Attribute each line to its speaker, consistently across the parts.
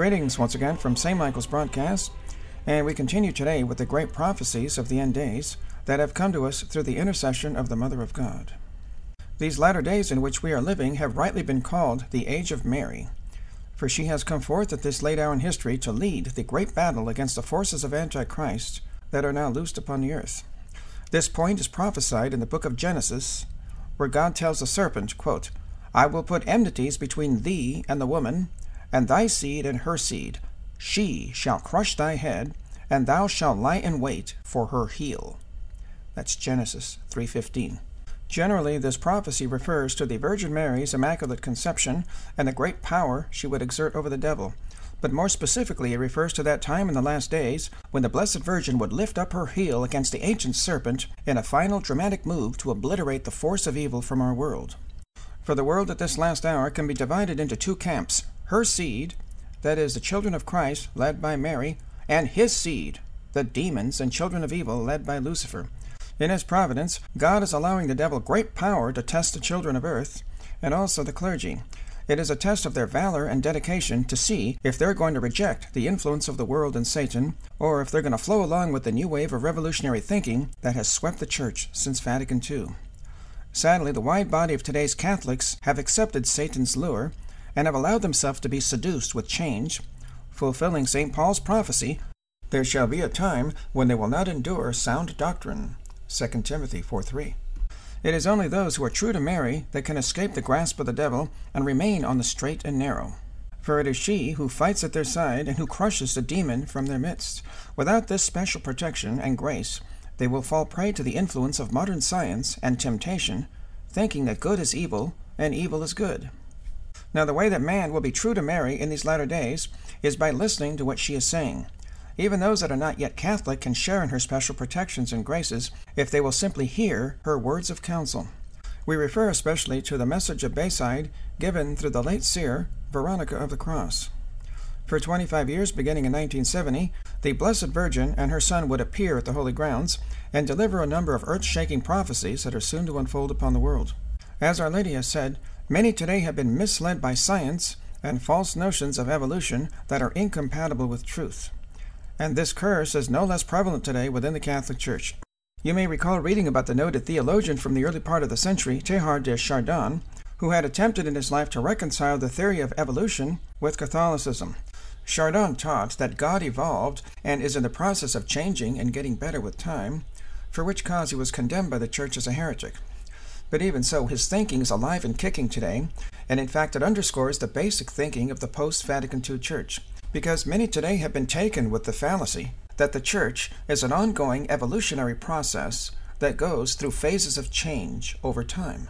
Speaker 1: Greetings once again from St. Michael's Broadcast, and we continue today with the great prophecies of the end days that have come to us through the intercession of the Mother of God. These latter days in which we are living have rightly been called the Age of Mary, for she has come forth at this late hour in history to lead the great battle against the forces of Antichrist that are now loosed upon the earth. This point is prophesied in the book of Genesis, where God tells the serpent, quote, "I will put enmities between thee and the woman, and thy seed and her seed. She shall crush thy head, and thou shalt lie in wait for her heel." That's Genesis 3:15. Generally, this prophecy refers to the Virgin Mary's Immaculate Conception and the great power she would exert over the devil. But more specifically, it refers to that time in the last days when the Blessed Virgin would lift up her heel against the ancient serpent in a final dramatic move to obliterate the force of evil from our world. For the world at this last hour can be divided into two camps: her seed, that is, the children of Christ, led by Mary, and his seed, the demons and children of evil, led by Lucifer. In his providence, God is allowing the devil great power to test the children of earth, and also the clergy. It is a test of their valor and dedication to see if they're going to reject the influence of the world and Satan, or if they're going to flow along with the new wave of revolutionary thinking that has swept the Church since Vatican II. Sadly, the wide body of today's Catholics have accepted Satan's lure and have allowed themselves to be seduced with change, fulfilling St. Paul's prophecy, "There shall be a time when they will not endure sound doctrine." 2 Timothy 4:3. It is only those who are true to Mary that can escape the grasp of the devil and remain on the straight and narrow. For it is she who fights at their side and who crushes the demon from their midst. Without this special protection and grace, they will fall prey to the influence of modern science and temptation, thinking that good is evil and evil is good. Now, the way that man will be true to Mary in these latter days is by listening to what she is saying. Even those that are not yet Catholic can share in her special protections and graces if they will simply hear her words of counsel. We refer especially to the message of Bayside given through the late seer Veronica of the Cross. For 25 years, beginning in 1970, the Blessed Virgin and her Son would appear at the Holy Grounds and deliver a number of earth-shaking prophecies that are soon to unfold upon the world. As Our Lady has said, many today have been misled by science and false notions of evolution that are incompatible with truth. And this curse is no less prevalent today within the Catholic Church. You may recall reading about the noted theologian from the early part of the century, Teilhard de Chardin, who had attempted in his life to reconcile the theory of evolution with Catholicism. Chardin taught that God evolved and is in the process of changing and getting better with time, for which cause he was condemned by the Church as a heretic. But even so, his thinking is alive and kicking today, and in fact it underscores the basic thinking of the post-Vatican II Church, because many today have been taken with the fallacy that the Church is an ongoing evolutionary process that goes through phases of change over time.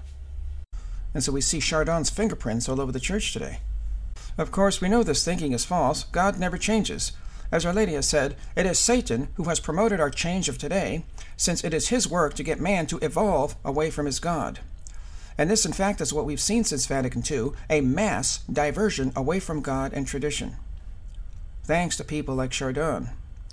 Speaker 1: And so we see Chardin's fingerprints all over the Church today. Of course, we know this thinking is false. God never changes. As Our Lady has said, it is Satan who has promoted our change of today, since it is his work to get man to evolve away from his God. And this, in fact, is what we've seen since Vatican II, a mass diversion away from God and tradition, thanks to people like Chardin.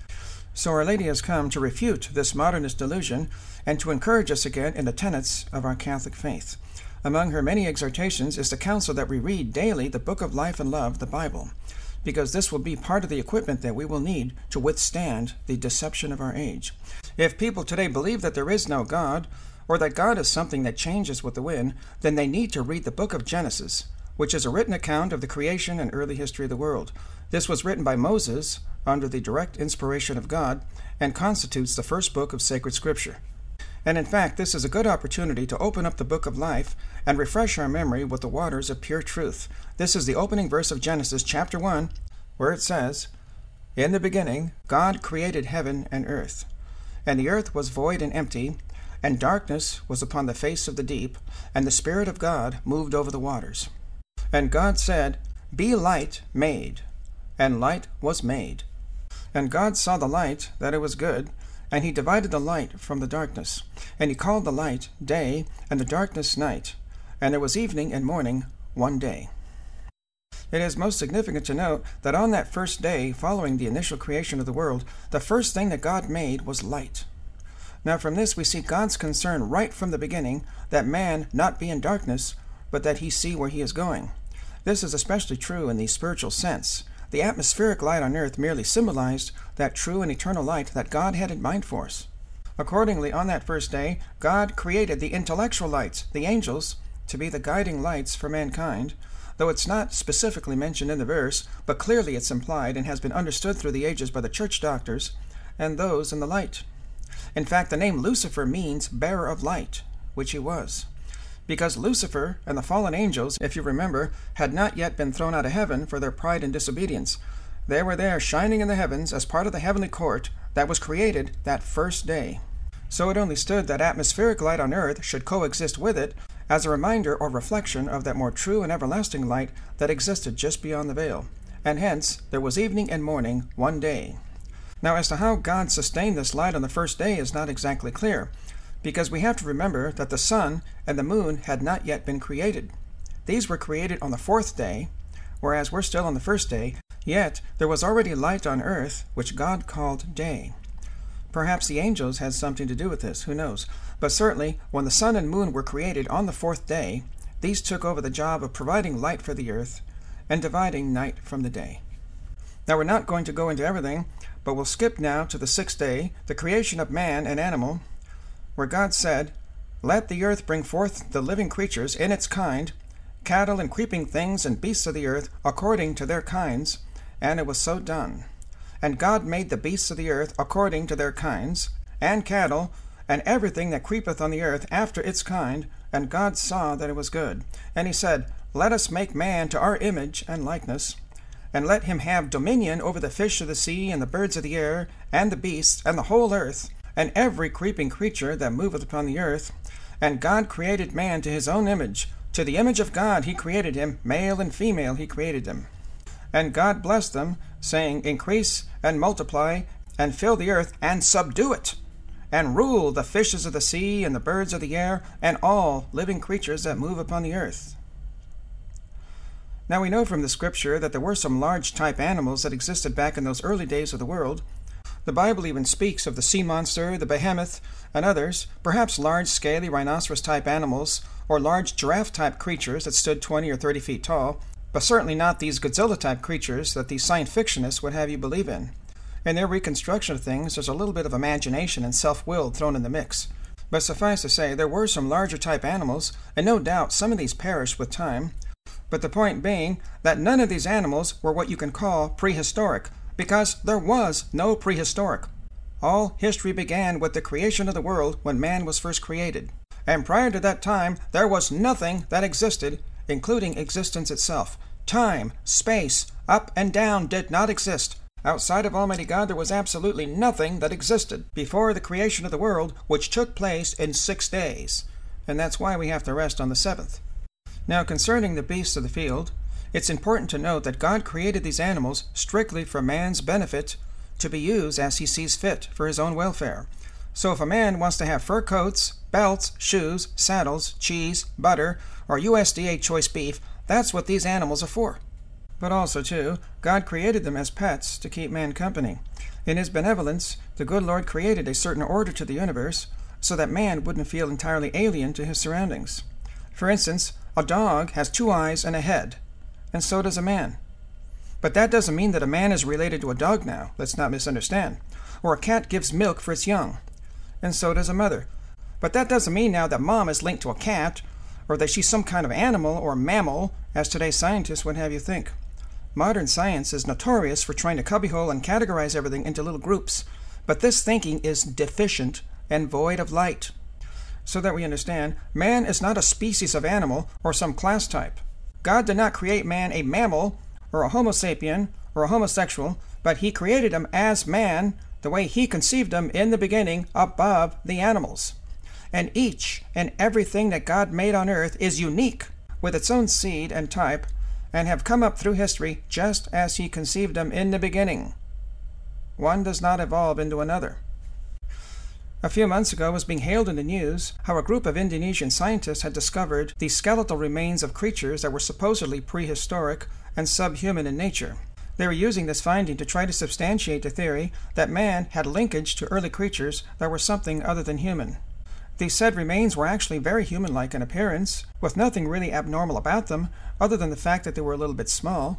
Speaker 1: So Our Lady has come to refute this modernist delusion and to encourage us again in the tenets of our Catholic faith. Among her many exhortations is the counsel that we read daily the Book of Life and Love, the Bible, because this will be part of the equipment that we will need to withstand the deception of our age. If people today believe that there is no God, or that God is something that changes with the wind, then they need to read the book of Genesis, which is a written account of the creation and early history of the world. This was written by Moses under the direct inspiration of God and constitutes the first book of sacred scripture. And in fact, this is a good opportunity to open up the book of life and refresh our memory with the waters of pure truth. This is the opening verse of Genesis chapter 1, where it says, "In the beginning, God created heaven and earth. And the earth was void and empty, and darkness was upon the face of the deep, and the Spirit of God moved over the waters. And God said, Be light made. And light was made. And God saw the light, that it was good, and he divided the light from the darkness. And he called the light day, and the darkness night. And there was evening and morning one day." It is most significant to note that on that first day following the initial creation of the world, the first thing that God made was light. Now from this we see God's concern right from the beginning that man not be in darkness, but that he see where he is going. This is especially true in the spiritual sense, the atmospheric light on earth merely symbolized that true and eternal light that God had in mind for us. Accordingly, on that first day, God created the intellectual lights, the angels, to be the guiding lights for mankind, though it's not specifically mentioned in the verse, but clearly it's implied and has been understood through the ages by the church doctors and those in the light. In fact, the name Lucifer means bearer of light, which he was. Because Lucifer and the fallen angels, if you remember, had not yet been thrown out of heaven for their pride and disobedience. They were there shining in the heavens as part of the heavenly court that was created that first day. So it only stood that atmospheric light on earth should coexist with it as a reminder or reflection of that more true and everlasting light that existed just beyond the veil. And hence, there was evening and morning one day. Now, as to how God sustained this light on the first day is not exactly clear, because we have to remember that the sun and the moon had not yet been created. These were created on the fourth day, whereas we're still on the first day, yet there was already light on earth, which God called day. Perhaps the angels had something to do with this, who knows? But certainly, when the sun and moon were created on the fourth day, these took over the job of providing light for the earth and dividing night from the day. Now, we're not going to go into everything, but we'll skip now to the sixth day, the creation of man and animal, where God said, "Let the earth bring forth the living creatures in its kind, cattle and creeping things and beasts of the earth according to their kinds. And it was so done. And God made the beasts of the earth according to their kinds, and cattle, and everything that creepeth on the earth after its kind. And God saw that it was good. And he said, Let us make man to our image and likeness, and let him have dominion over the fish of the sea, and the birds of the air, and the beasts, and the whole earth, and every creeping creature that moveth upon the earth. And God created man to his own image. To the image of God he created him, male and female he created them. And God blessed them, saying, Increase and multiply, and fill the earth, and subdue it, and rule the fishes of the sea, and the birds of the air, and all living creatures that move upon the earth." Now we know from the scripture that there were some large type animals that existed back in those early days of the world. The Bible even speaks of the sea monster, the behemoth, and others, perhaps large scaly rhinoceros type animals, or large giraffe type creatures that stood 20 or 30 feet tall, but certainly not these Godzilla-type creatures that these science fictionists would have you believe in. In their reconstruction of things, there's a little bit of imagination and self-will thrown in the mix. But suffice to say, there were some larger-type animals, and no doubt some of these perished with time. But the point being that none of these animals were what you can call prehistoric, because there was no prehistoric. All history began with the creation of the world when man was first created. And prior to that time, there was nothing that existed, including existence itself. Time, space, up and down did not exist. Outside of Almighty God, there was absolutely nothing that existed before the creation of the world, which took place in 6 days. And that's why we have to rest on the seventh. Now, concerning the beasts of the field, it's important to note that God created these animals strictly for man's benefit, to be used as he sees fit for his own welfare. So if a man wants to have fur coats, belts, shoes, saddles, cheese, butter, or USDA choice beef, that's what these animals are for. But also, too, God created them as pets to keep man company. In his benevolence, the good Lord created a certain order to the universe so that man wouldn't feel entirely alien to his surroundings. For instance, a dog has 2 eyes and a head, and so does a man. But that doesn't mean that a man is related to a dog now, let's not misunderstand. Or a cat gives milk for its young, and so does a mother. But that doesn't mean now that mom is linked to a cat, or that she's some kind of animal or mammal, as today's scientists would have you think. Modern science is notorious for trying to cubbyhole and categorize everything into little groups, but this thinking is deficient and void of light. So that we understand, man is not a species of animal or some class type. God did not create man a mammal or a homo sapien or a homosexual, but he created him as man, the way he conceived him in the beginning, above the animals. And each and everything that God made on earth is unique, with its own seed and type, and have come up through history just as he conceived them in the beginning. One does not evolve into another. A few months ago was being hailed in the news how a group of Indonesian scientists had discovered the skeletal remains of creatures that were supposedly prehistoric and subhuman in nature. They were using this finding to try to substantiate the theory that man had linkage to early creatures that were something other than human. These said remains were actually very human-like in appearance, with nothing really abnormal about them other than the fact that they were a little bit small.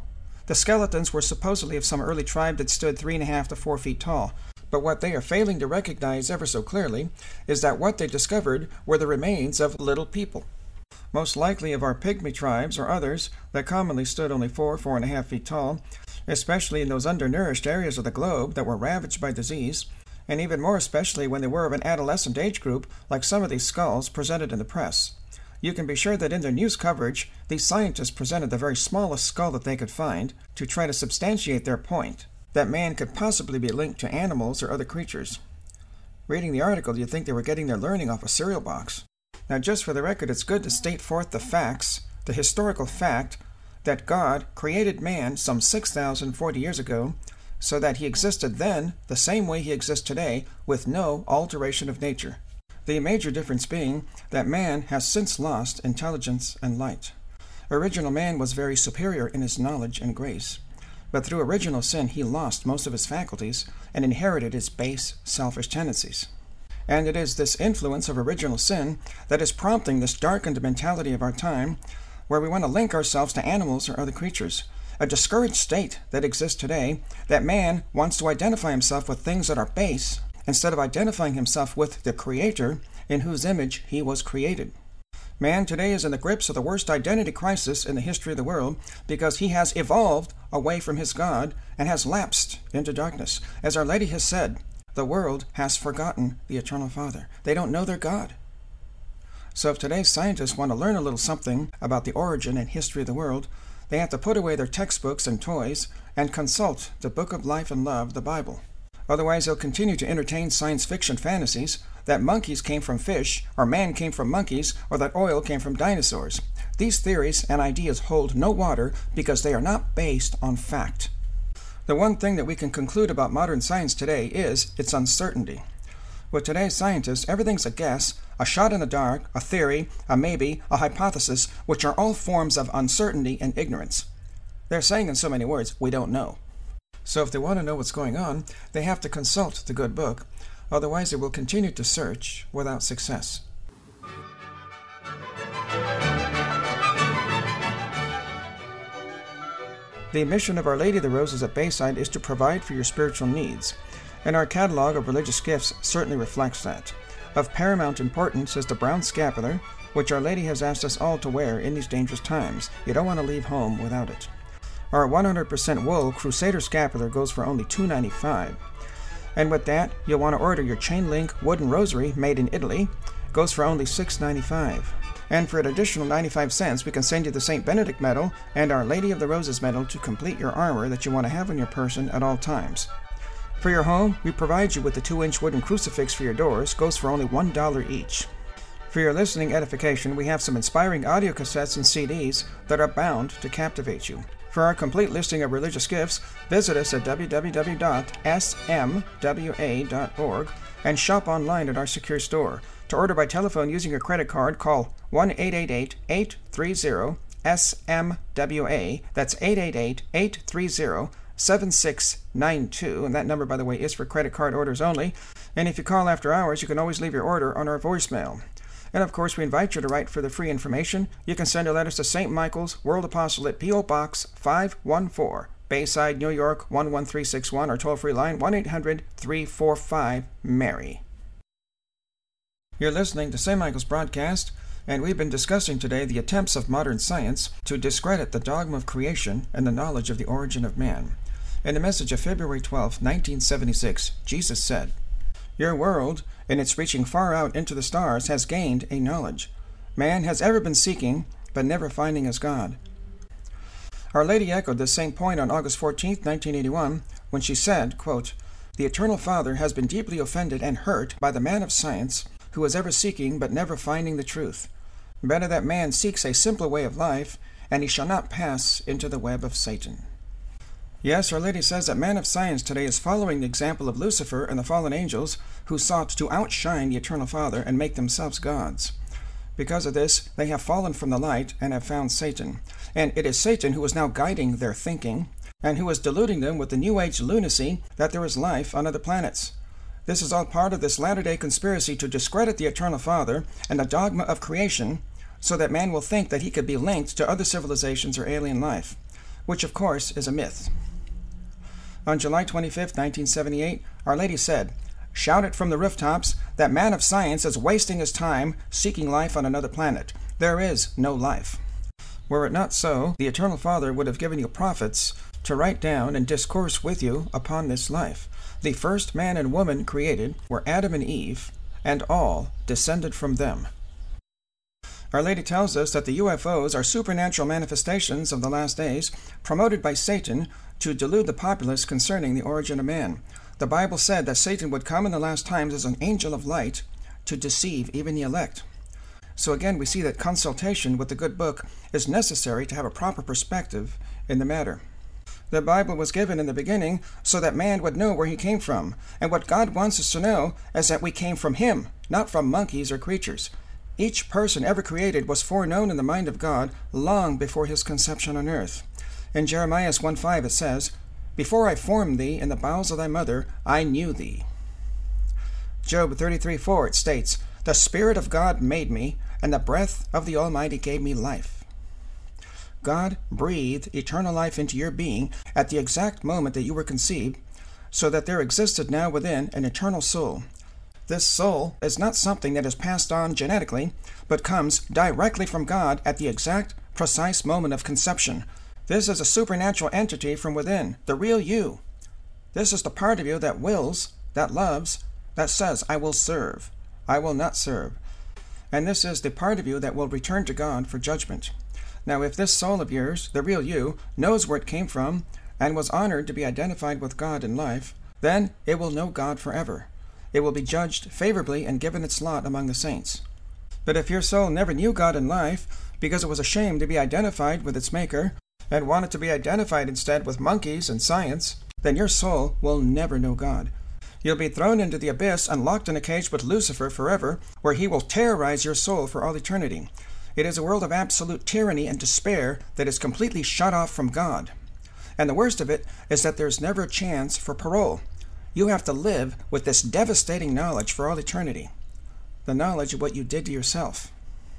Speaker 1: The skeletons were supposedly of some early tribe that stood 3.5 to 4 feet tall. But what they are failing to recognize ever so clearly is that what they discovered were the remains of little people, most likely of our pygmy tribes or others that commonly stood only 4.5 feet tall, especially in those undernourished areas of the globe that were ravaged by disease, and even more especially when they were of an adolescent age group like some of these skulls presented in the press. You can be sure that in their news coverage, these scientists presented the very smallest skull that they could find to try to substantiate their point that man could possibly be linked to animals or other creatures. Reading the article, you'd think they were getting their learning off a cereal box. Now, just for the record, it's good to state forth the facts, the historical fact that God created man some 6,040 years ago so that he existed then the same way he exists today with no alteration of nature. The major difference being that man has since lost intelligence and light. Original man was very superior in his knowledge and grace, but through original sin he lost most of his faculties and inherited his base, selfish tendencies. And it is this influence of original sin that is prompting this darkened mentality of our time, where we want to link ourselves to animals or other creatures, a discouraged state that exists today, that man wants to identify himself with things that are base, instead of identifying himself with the Creator in whose image he was created. Man today is in the grips of the worst identity crisis in the history of the world because he has evolved away from his God and has lapsed into darkness. As Our Lady has said, the world has forgotten the Eternal Father. They don't know their God. So if today's scientists want to learn a little something about the origin and history of the world, they have to put away their textbooks and toys and consult the Book of Life and Love, the Bible. Otherwise, they'll continue to entertain science fiction fantasies that monkeys came from fish, or man came from monkeys, or that oil came from dinosaurs. These theories and ideas hold no water because they are not based on fact. The one thing that we can conclude about modern science today is its uncertainty. With today's scientists, everything's a guess, a shot in the dark, a theory, a maybe, a hypothesis, which are all forms of uncertainty and ignorance. They're saying in so many words, we don't know. So if they want to know what's going on, they have to consult the good book. Otherwise, they will continue to search without success. The mission of Our Lady of the Roses at Bayside is to provide for your spiritual needs, and our catalog of religious gifts certainly reflects that. Of paramount importance is the brown scapular, which Our Lady has asked us all to wear in these dangerous times. You don't want to leave home without it. Our 100% wool Crusader scapular goes for only $2.95. And with that, you'll want to order your chain link wooden rosary made in Italy. Goes for only $6.95. And for an additional 95 cents, we can send you the St. Benedict medal and Our Lady of the Roses medal to complete your armor that you want to have on your person at all times. For your home, we provide you with the 2-inch wooden crucifix for your doors. Goes for only $1 each. For your listening edification, we have some inspiring audio cassettes and CDs that are bound to captivate you. For our complete listing of religious gifts, visit us at www.smwa.org and shop online at our secure store. To order by telephone using your credit card, call 1-888-830-SMWA. That's 888-830-7692. And that number, by the way, is for credit card orders only. And if you call after hours, you can always leave your order on our voicemail. And of course, we invite you to write for the free information. You can send your letters to St. Michael's World Apostolate, P.O. Box 514, Bayside, New York 11361, or toll-free line 1-800-345-MARY. You're listening to St. Michael's broadcast, and we've been discussing today the attempts of modern science to discredit the dogma of creation and the knowledge of the origin of man. In the message of February 12, 1976, Jesus said, "Your world, in its reaching far out into the stars, has gained a knowledge. Man has ever been seeking, but never finding his God." Our Lady echoed this same point on August 14, 1981, when she said, quote, "The Eternal Father has been deeply offended and hurt by the man of science who is ever seeking but never finding the truth. Better that man seeks a simpler way of life, and he shall not pass into the web of Satan." Yes, Our Lady says that man of science today is following the example of Lucifer and the fallen angels who sought to outshine the Eternal Father and make themselves gods. Because of this, they have fallen from the light and have found Satan. And it is Satan who is now guiding their thinking and who is deluding them with the New Age lunacy that there is life on other planets. This is all part of this latter-day conspiracy to discredit the Eternal Father and the dogma of creation so that man will think that he could be linked to other civilizations or alien life. which of course is a myth. On July 25, 1978, Our Lady said, "Shout it from the rooftops that man of science is wasting his time seeking life on another planet. There is no life." Were it not so, the Eternal Father would have given you prophets to write down and discourse with you upon this life. The first man and woman created were Adam and Eve, and all descended from them. Our Lady tells us that the UFOs are supernatural manifestations of the last days, promoted by Satan to delude the populace concerning the origin of man. The Bible said that Satan would come in the last times as an angel of light to deceive even the elect. So again, we see that consultation with the good book is necessary to have a proper perspective in the matter. The Bible was given in the beginning so that man would know where he came from. And what God wants us to know is that we came from him, not from monkeys or creatures. Each person ever created was foreknown in the mind of God long before his conception on earth. In Jeremiah 1:5 it says, "Before I formed thee in the bowels of thy mother, I knew thee." Job 33:4 it states, "The Spirit of God made me, and the breath of the Almighty gave me life." God breathed eternal life into your being at the exact moment that you were conceived, so that there existed now within an eternal soul. This soul is not something that is passed on genetically, but comes directly from God at the exact, precise moment of conception. This is a supernatural entity from within, the real you. This is the part of you that wills, that loves, that says, "I will serve, I will not serve." And this is the part of you that will return to God for judgment. Now, if this soul of yours, the real you, knows where it came from and was honored to be identified with God in life, then it will know God forever. It will be judged favorably and given its lot among the saints. But if your soul never knew God in life because it was ashamed to be identified with its maker and wanted to be identified instead with monkeys and science, then your soul will never know God. You'll be thrown into the abyss and locked in a cage with Lucifer forever, where he will terrorize your soul for all eternity. It is a world of absolute tyranny and despair that is completely shut off from God. And the worst of it is that there's never a chance for parole. You have to live with this devastating knowledge for all eternity, the knowledge of what you did to yourself.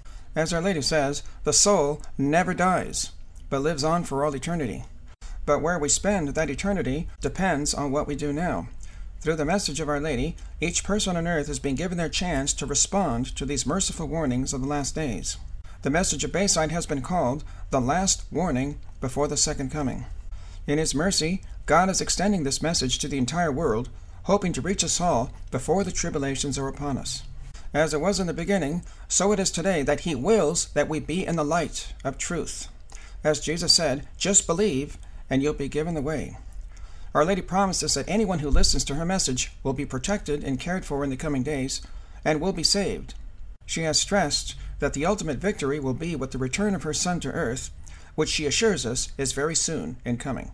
Speaker 1: As Our Lady says, the soul never dies, but lives on for all eternity. But where we spend that eternity depends on what we do now. Through the message of Our Lady, each person on earth has been given their chance to respond to these merciful warnings of the last days. The message of Bayside has been called the last warning before the second coming. In His mercy, God is extending this message to the entire world, hoping to reach us all before the tribulations are upon us. As it was in the beginning, so it is today that He wills that we be in the light of truth. As Jesus said, "Just believe, and you'll be given the way." Our Lady promises that anyone who listens to her message will be protected and cared for in the coming days, and will be saved. She has stressed that the ultimate victory will be with the return of her Son to earth, which she assures us is very soon in coming.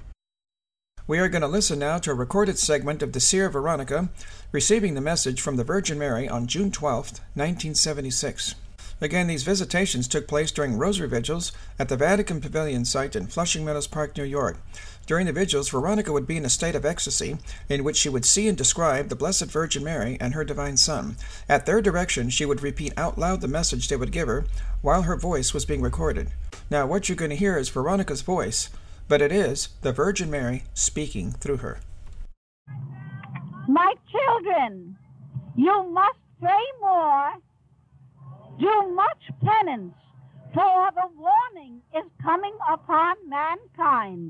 Speaker 1: We are going to listen now to a recorded segment of the Seer Veronica receiving the message from the Virgin Mary on June 12, 1976. Again, these visitations took place during Rosary Vigils at the Vatican Pavilion site in Flushing Meadows Park, New York. During the vigils, Veronica would be in a state of ecstasy in which she would see and describe the Blessed Virgin Mary and her Divine Son. At their direction, she would repeat out loud the message they would give her while her voice was being recorded. Now, what you're going to hear is Veronica's voice, but it is the Virgin Mary speaking through her.
Speaker 2: My children, you must pray more, do much penance, for the warning is coming upon mankind.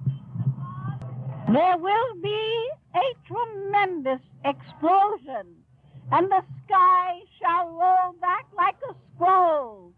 Speaker 2: There will be a tremendous explosion, and the sky shall roll back like a scroll.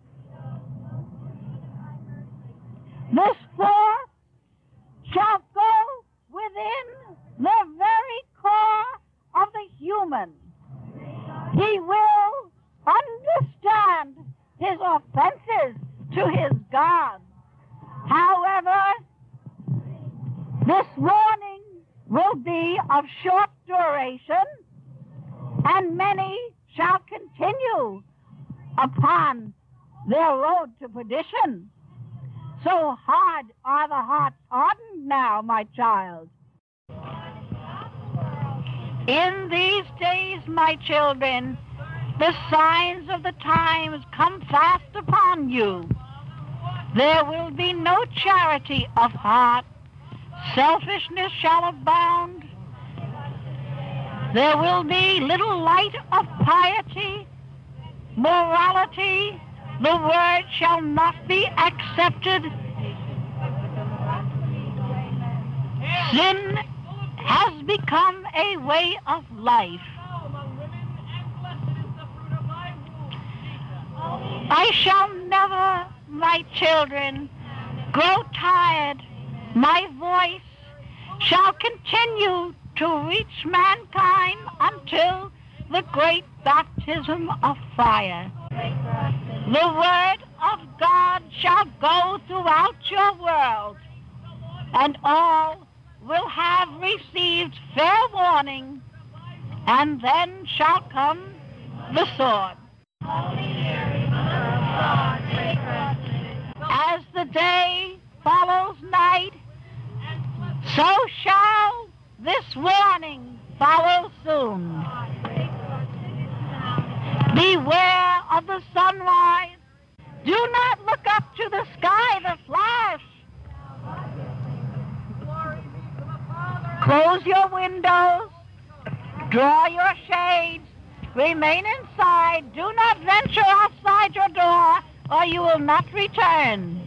Speaker 2: This force shall go within the very core of the human. He will understand his offenses to his God. However, this warning will be of short duration, and many shall continue upon their road to perdition. So hard are the hearts hardened now, my child. In these days, my children, the signs of the times come fast upon you. There will be no charity of heart. Selfishness shall abound. There will be little light of piety, morality. The word shall not be accepted. Sin has become a way of life. I shall never, my children, grow tired. My voice shall continue to reach mankind until the great baptism of fire. The word of God shall go throughout your world, and all will have received fair warning, and then shall come the sword. As the day follows night, so shall this warning follow soon. Beware of the sunrise. Do not look up to the sky, the flash. Close your windows. Draw your shades. Remain inside. Do not venture outside your door, or you will not return.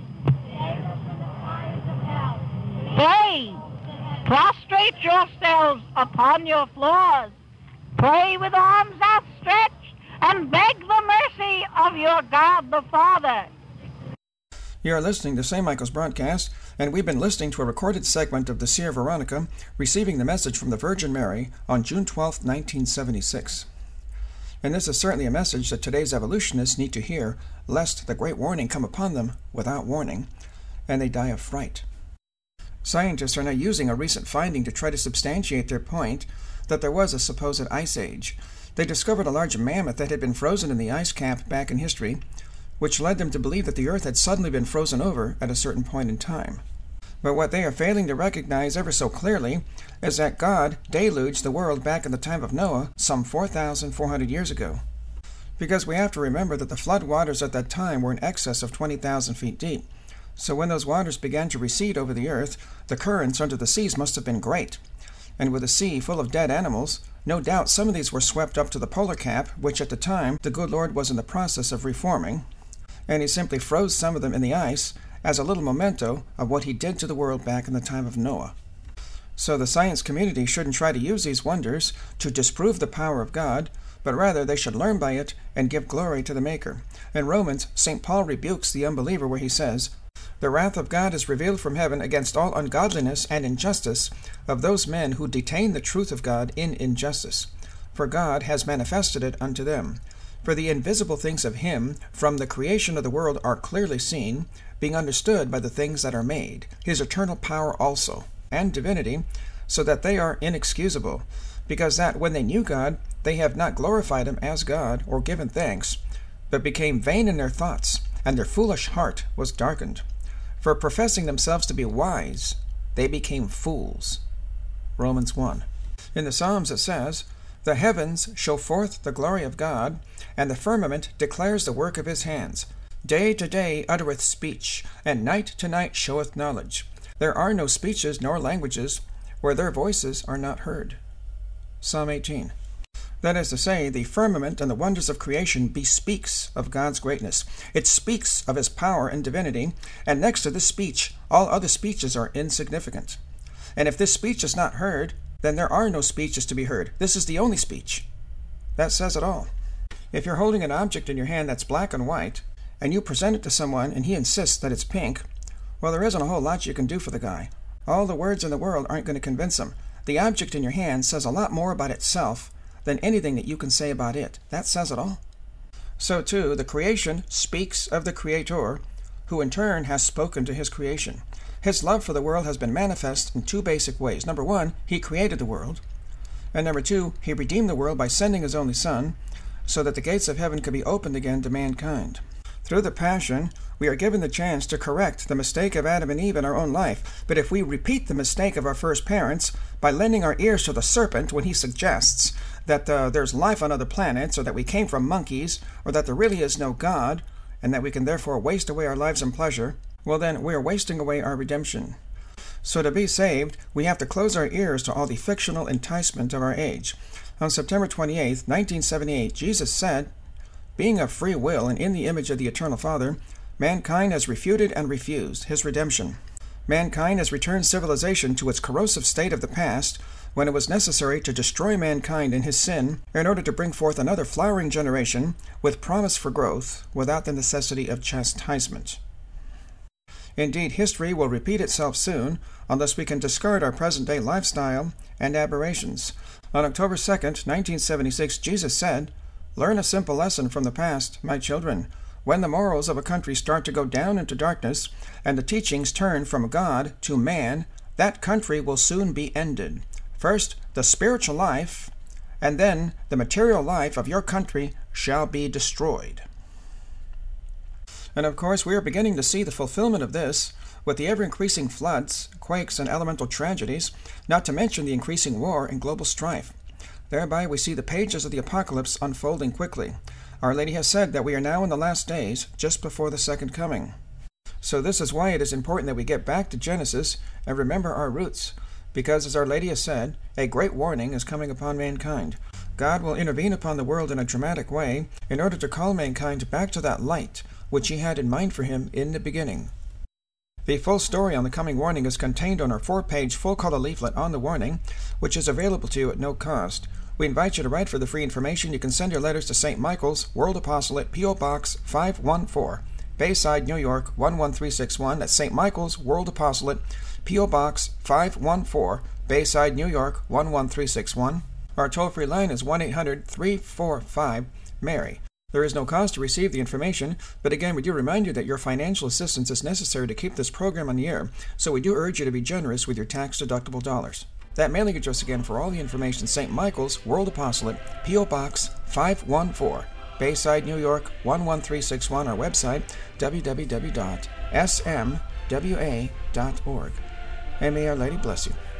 Speaker 2: Pray. Prostrate yourselves upon your floors. Pray with arms outstretched and beg the mercy of your God the Father.
Speaker 1: You are listening to St. Michael's broadcast, and we've been listening to a recorded segment of the Seer Veronica receiving the message from the Virgin Mary on June 12, 1976. And this is certainly a message that today's evolutionists need to hear, lest the great warning come upon them without warning, and they die of fright. Scientists are now using a recent finding to try to substantiate their point that there was a supposed ice age. They discovered a large mammoth that had been frozen in the ice cap back in history, which led them to believe that the Earth had suddenly been frozen over at a certain point in time. But what they are failing to recognize ever so clearly is that God deluged the world back in the time of Noah some 4,400 years ago. Because we have to remember that the flood waters at that time were in excess of 20,000 feet deep. So when those waters began to recede over the earth, the currents under the seas must have been great. And with a sea full of dead animals, no doubt some of these were swept up to the polar cap, which at the time the good Lord was in the process of reforming, and he simply froze some of them in the ice as a little memento of what he did to the world back in the time of Noah. So the science community shouldn't try to use these wonders to disprove the power of God, but rather they should learn by it and give glory to the Maker. In Romans, St. Paul rebukes the unbeliever where he says, "The wrath of God is revealed from heaven against all ungodliness and injustice of those men who detain the truth of God in injustice. For God has manifested it unto them. For the invisible things of him from the creation of the world are clearly seen, being understood by the things that are made, his eternal power also, and divinity, so that they are inexcusable, because that when they knew God, they have not glorified him as God, or given thanks, but became vain in their thoughts, and their foolish heart was darkened. For professing themselves to be wise, they became fools." Romans 1. In the Psalms it says, "The heavens show forth the glory of God, and the firmament declares the work of his hands. Day to day uttereth speech, and night to night showeth knowledge. There are no speeches nor languages where their voices are not heard." Psalm 18. That is to say, the firmament and the wonders of creation bespeaks of God's greatness. It speaks of his power and divinity, and next to this speech, all other speeches are insignificant. And if this speech is not heard, then there are no speeches to be heard. This is the only speech. That says it all. If you're holding an object in your hand that's black and white, and you present it to someone and he insists that it's pink, well, there isn't a whole lot you can do for the guy. All the words in the world aren't going to convince him. The object in your hand says a lot more about itself than anything that you can say about it. That says it all. So too, the creation speaks of the Creator, who in turn has spoken to his creation. His love for the world has been manifest in two basic ways. Number one, he created the world. And number two, he redeemed the world by sending his only Son, so that the gates of heaven could be opened again to mankind. Through the Passion, we are given the chance to correct the mistake of Adam and Eve in our own life. But if we repeat the mistake of our first parents by lending our ears to the serpent when he suggests that there's life on other planets, or that we came from monkeys, or that there really is no God, and that we can therefore waste away our lives in pleasure, well then we are wasting away our redemption. So to be saved, we have to close our ears to all the fictional enticement of our age. On September 28, 1978, Jesus said, "Being of free will and in the image of the Eternal Father, mankind has refuted and refused his redemption. Mankind has returned civilization to its corrosive state of the past, when it was necessary to destroy mankind in his sin in order to bring forth another flowering generation with promise for growth without the necessity of chastisement. Indeed, history will repeat itself soon unless we can discard our present-day lifestyle and aberrations. On October 2nd, 1976, Jesus said, "Learn a simple lesson from the past, my children. When the morals of a country start to go down into darkness and the teachings turn from God to man, that country will soon be ended. First, the spiritual life, and then the material life of your country shall be destroyed." And of course, we are beginning to see the fulfillment of this with the ever-increasing floods, quakes, and elemental tragedies, not to mention the increasing war and global strife. Thereby, we see the pages of the apocalypse unfolding quickly. Our Lady has said that we are now in the last days, just before the second coming. So this is why it is important that we get back to Genesis and remember our roots, because, as Our Lady has said, a great warning is coming upon mankind. God will intervene upon the world in a dramatic way in order to call mankind back to that light which he had in mind for him in the beginning. The full story on the coming warning is contained on our 4-page full-color leaflet on the warning, which is available to you at no cost. We invite you to write for the free information. You can send your letters to St. Michael's, World Apostolate, P.O. Box 514, Bayside, New York 11361. That's St. Michael's, World Apostolate, P.O. Box 514, Bayside, New York 11361. Our toll-free line is 1-800-345-MARY. There is no cost to receive the information, but again, we do remind you that your financial assistance is necessary to keep this program on the air, so we do urge you to be generous with your tax-deductible dollars. That mailing address again for all the information, St. Michael's, World Apostolate, P.O. Box 514, Bayside, New York 11361. Our website, www.smwa.org. And may Our Lady bless you.